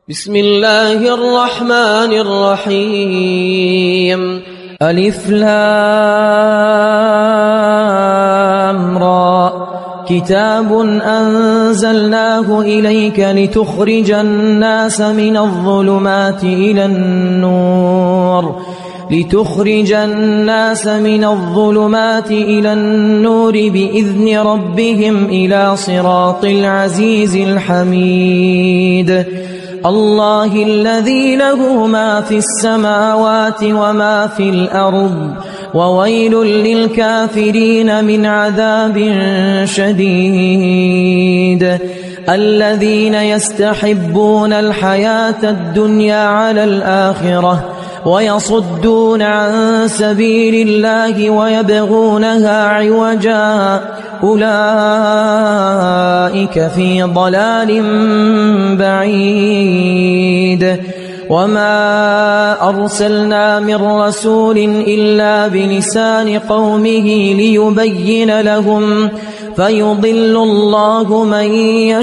بسم الله الرحمن الرحيم ألف لام را كتاب أنزلناه إليك لتخرج الناس من الظلمات إلى النور بإذن ربهم إلى صراط العزيز الحميد الله الذي له ما في السماوات وما في الأرض وويل للكافرين من عذاب شديد الذين يستحبون الحياة الدنيا على الآخرة ويصدون عن سبيل الله ويبغونها عوجا أولئك في ضلال بعيد وما أرسلنا من رسول إلا بلسان قومه ليبين لهم فيضل الله من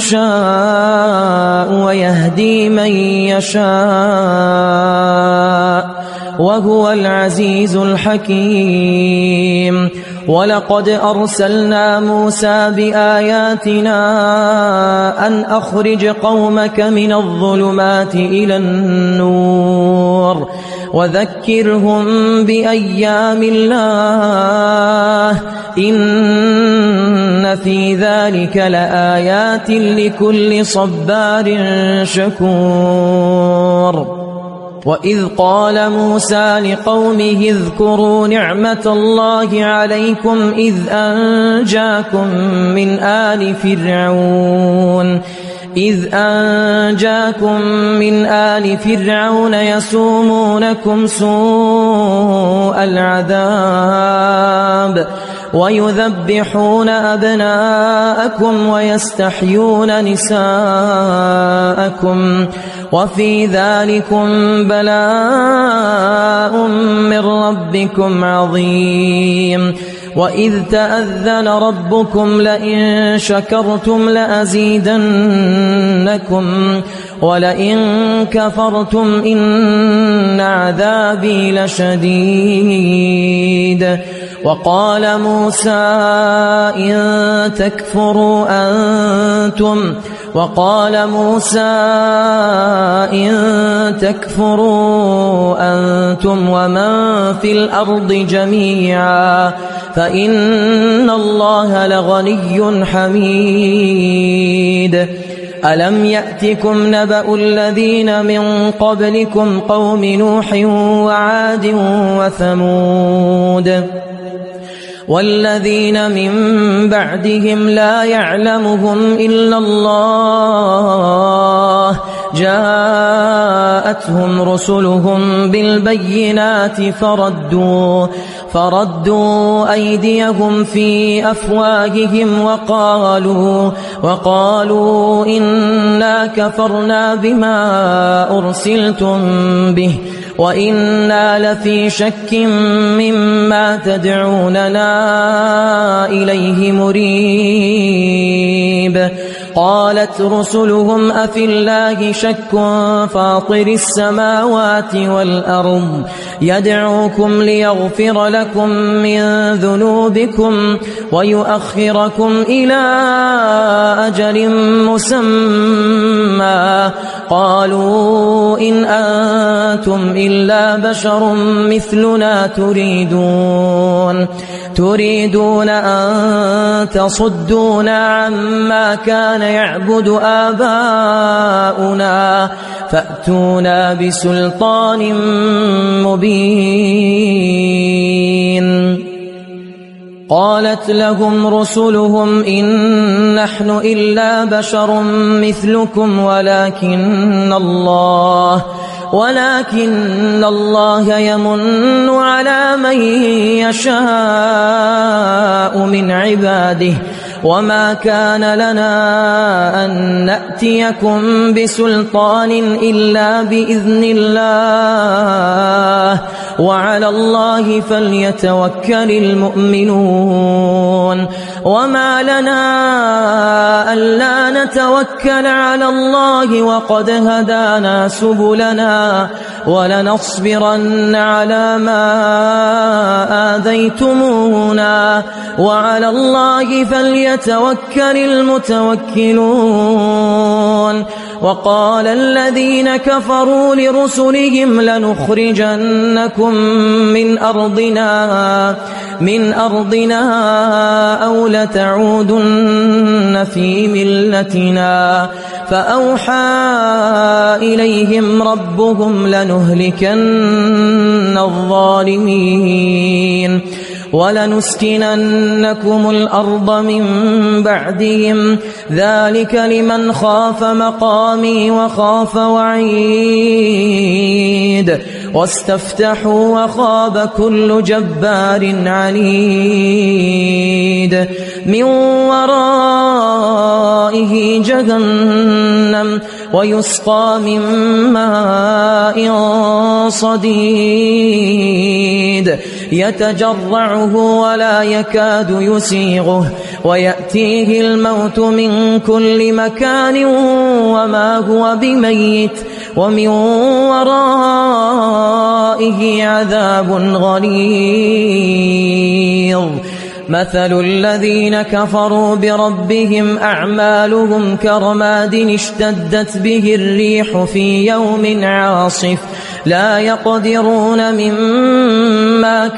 يشاء ويهدي من يشاء وهو العزيز الحكيم ولقد أرسلنا موسى بآياتنا أن أخرج قومك من الظلمات إلى النور وذكرهم بأيام الله إن في ذلك لآيات لكل صبار شكور وإذ قال موسى لقومه اذكروا نعمة الله عليكم إذ أنجاكم من آل فرعون يسومونكم سوء العذاب ويذبحون أبناءكم ويستحيون نساءكم وفي ذلكم بلاء من ربكم عظيم وإذ تأذن ربكم لئن شكرتم لأزيدنكم ولئن كفرتم إن عذابي لشديد وقال موسى إن تكفروا أنتم ومن في الأرض جميعا فإن الله لغني حميد ألم يأتكم نبأ الذين من قبلكم قوم نوح وعاد وثمود والذين من بعدهم لا يعلمهم إلا الله جاءتهم رسلهم بالبينات فردوا أيديهم في أفواههم وقالوا إنا كفرنا بما أرسلتم به وإنا لفي شك مما تدعوننا إليه مريب قالت رسلهم أفي الله شك فاطر السماوات والأرض يدعوكم ليغفر لكم من ذنوبكم ويؤخركم إلى أجل مسمى قالوا إن أنتم إلا بشر مثلنا تريدون أن تصدونا عما كان يعبد آباؤنا فأتونا بسلطان مبين قالت لهم رسلهم إن نحن إلا بشر مثلكم ولكن الله يمن على من يشاء من عباده وما كان لنا أن نأتيكم بسلطان إلا بإذن الله وعلى الله فليتوكل المؤمنون وما لنا ألا نتوكل على الله وقد هدانا سبلنا ولنصبرن على ما آذيتمونا وعلى الله فليتوكل المتوكلون وقال الذين كفروا لرسلهم لنخرجنكم من أرضنا أو لتعودن في ملتنا فأوحى إليهم ربهم لنهلكن الظالمين ولنسكننكم الأرض من بعدهم ذلك لمن خاف مقامي وخاف وعيد واستفتحوا وخاب كل جبار عنيد من ورائه جهنم ويسقى من ماء صديد يتجرعه ولا يكاد يسيغه ويأتيه الموت من كل مكان وما هو بميت ومن ورائه عذاب غليظ مثل الذين كفروا بربهم أعمالهم كرماد اشتدت به الريح في يوم عاصف لا يقدرون مما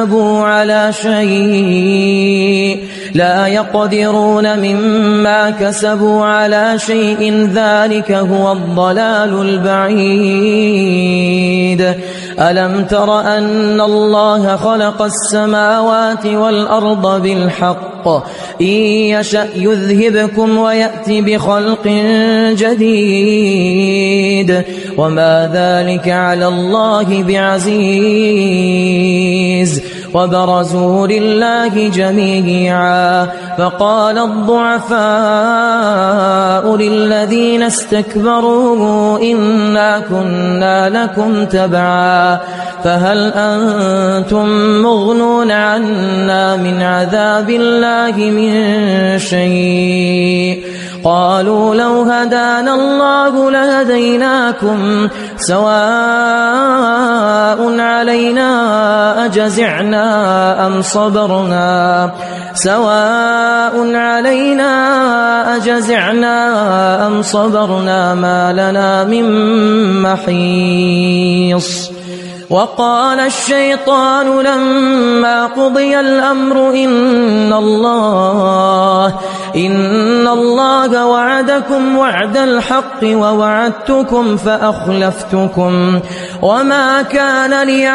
كسبوا على شيء ذلك هو الضلال البعيد ألم تر أن الله خلق السماوات والأرض بالحق إن يشأ يذهبكم ويأتي بخلق جديد وما ذلك على الله بعزيز وبرزوا لله جميعا فقال الضعفاء للذين استكبروا إنا كنا لكم تبعا فهل أنتم مغنون عنا من عذاب الله من شيء قالوا لو هدانا الله لهديناكم سواء علينا أجزعنا أم صبرنا ما لنا من محيص وقال الشيطان لما قضي الأمر إن الله وعدكم وعد الحق ووعدتكم فأخلفتكم وما كان لي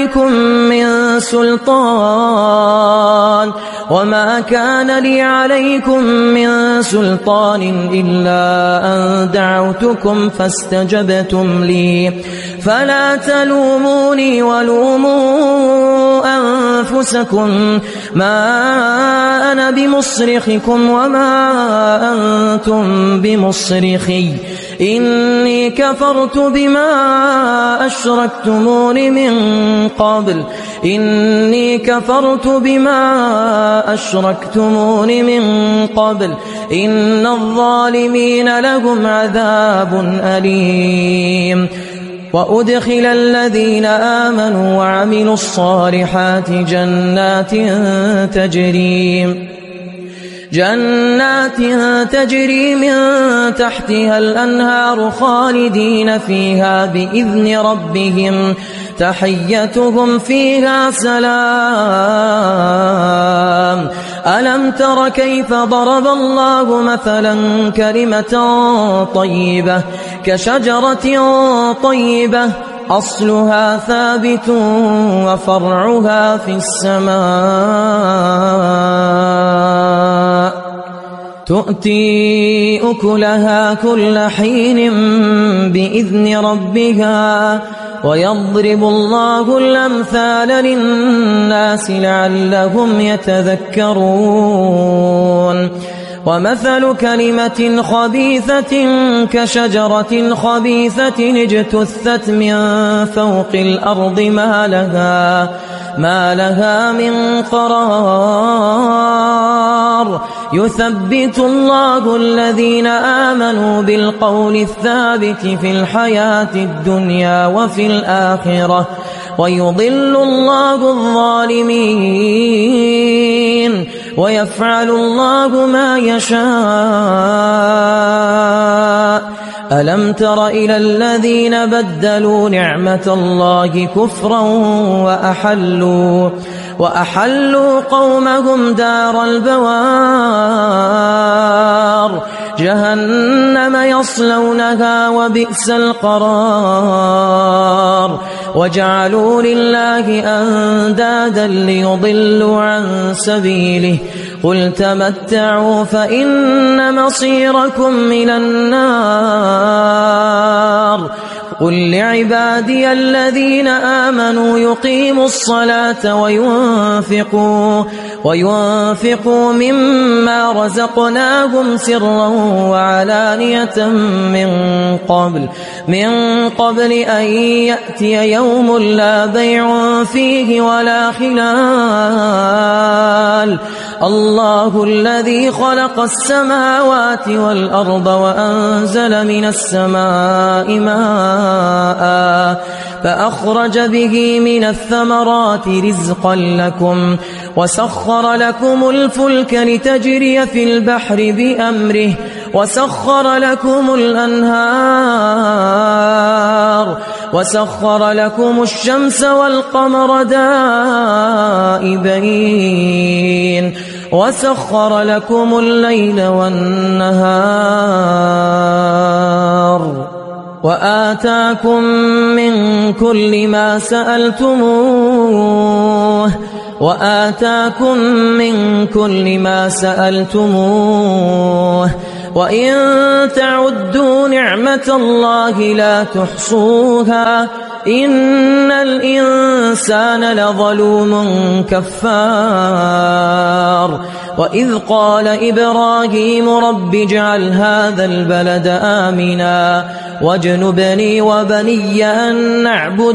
عليكم من سلطان إلا أن دعوتكم فاستجبتم لي فلا تلوموني ولوموا أنفسكم ما أنا بمصرخكم وما أنتم بمصرخي إني كفرت بما أشركتمون من قبل إن الظالمين لهم عذاب أليم وأدخل الذين آمنوا وعملوا الصالحات جنات تجري من تحتها الأنهار خالدين فيها بإذن ربهم تحيتهم فيها سلام ألم تر كيف ضرب الله مثلا كلمة طيبة كشجرة طيبة أصلها ثابت وفرعها في السماء تؤتي أكلها كل حين بإذن ربها ويضرب الله الأمثال للناس لعلهم يتذكرون ومثل كلمة خبيثة كشجرة خبيثة اجتثت من فوق الأرض ما لها من قرار يثبت الله الذين آمنوا بالقول الثابت في الحياة الدنيا وفي الآخرة ويضل الله الظالمين ويفعل الله ما يشاء. ألم تر إلى الذين بدلوا نعمة الله كفرا وأحلوا قومهم دار البوار جهنم يصلونها وبئس القرار وجعلوا لله أندادا ليضلوا عن سبيله قل تمتعوا فإن مصيركم من النار. قل لعبادي الذين آمنوا يقيموا الصلاة وينفقوا مما رزقناهم سرا وعلانية من قبل أن يأتي يوم لا بيع فيه ولا خلال. الله الذي خلق السماوات والأرض وأنزل من السماء ماء فأخرج به من الثمرات رزقا لكم وسخر لكم الفلك لتجري في البحر بأمره وسخر لكم الأنهار وسخر لكم الشمس والقمر دائبين وسخر لكم الليل والنهار وآتاكم من كل ما سألتموه وإن تعدوا نعمة الله لا تحصوها إن الإنسان لظلوم كفار. وإذ قال إبراهيم رب اجعل هذا البلد آمنا واجنبني وبني أن نعبد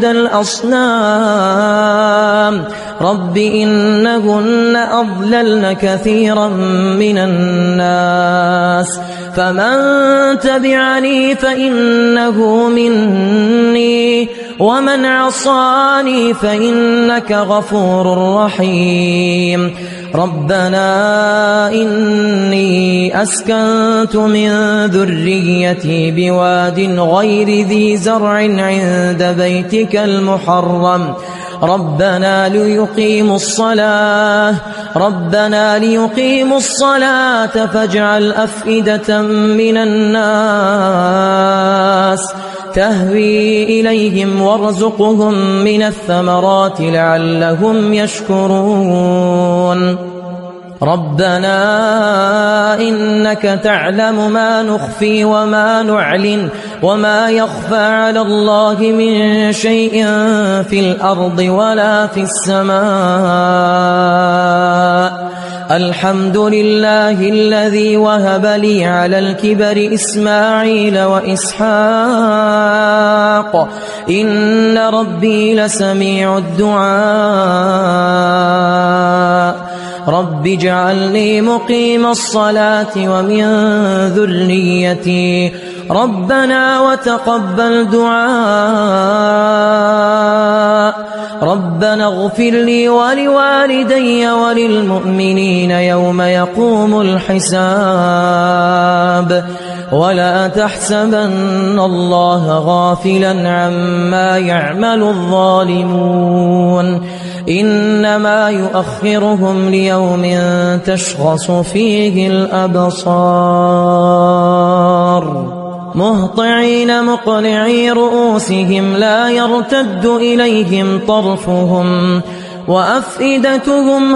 الأصنام رب إنهن أضللن كثيرا من الناس فمن تبعني فإنه مني ومن عصاني فإنك غفور رحيم. ربنا إني أسكنت من ذريتي بواد غير ذي زرع عند بيتك المحرم ربنا ليقيموا الصلاة فاجعل أفئدة من الناس تهوي إليهم وارزقهم من الثمرات لعلهم يشكرون. ربنا إنك تعلم ما نخفي وما نعلن وما يخفى على الله من شيء في الأرض ولا في السماء. الحمد لله الذي وهب لي على الكبر إسماعيل وإسحاق إن ربي لسميع الدعاء. رب اجعلني مقيم الصلاة ومن ذريتي ربنا وتقبل دعاء. ربنا اغفر لي ولوالدي وللمؤمنين يوم يقوم الحساب. ولا تحسبن الله غافلا عما يعمل الظالمون إنما يؤخرهم ليوم تشخص فيه الأبصار مهطعين مقنعي رؤوسهم لا يرتد إليهم طرفهم وأفئدتهم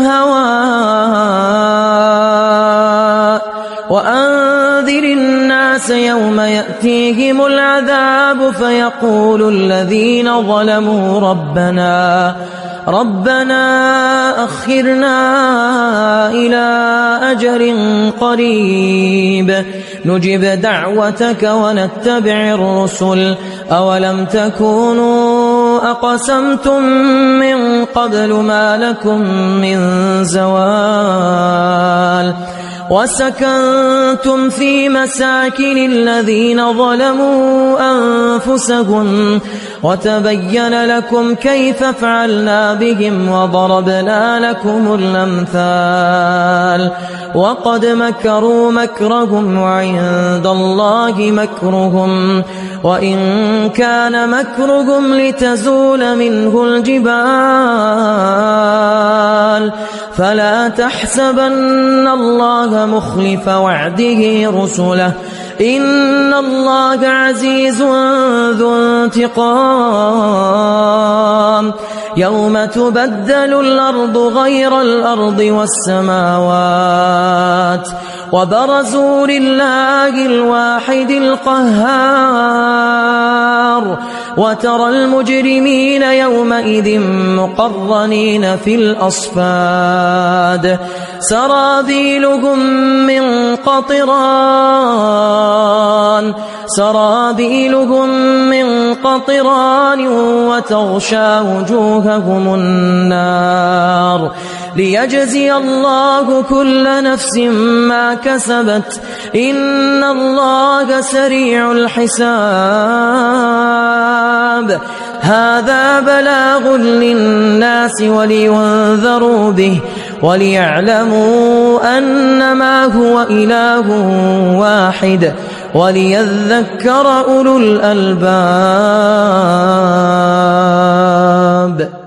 هواء. وأنذر الناس يوم يأتيهم العذاب فيقول الذين ظلموا ربنا أخرنا إلى أجل قريب نجب دعوتك ونتبع الرسل أولم تكونوا أقسمتم من قبل ما لكم من زوال وسكنتم في مساكن الذين ظلموا أنفسهم وتبين لكم كيف فعلنا بهم وضربنا لكم الأمثال وقد مكروا مكرهم وعند الله مكرهم وإن كان مكرهم لتزول منه الجبال فلا تحسبن الله مخلف وعده رسله إن الله عزيز ذو انتقام يوم تبدل الأرض غير الأرض والسماوات وبرزوا لله الواحد القهار وترى المجرمين يومئذ مقرنين في الأصفاد سرابيلهم من قطران وتغشى وجوههم النار ليجزي الله كل نفس ما كسبت إن الله سريع الحساب هذا بلاغ للناس ولينذروا به وليعلموا أنما هو إله واحد وليذكر أولو الألباب.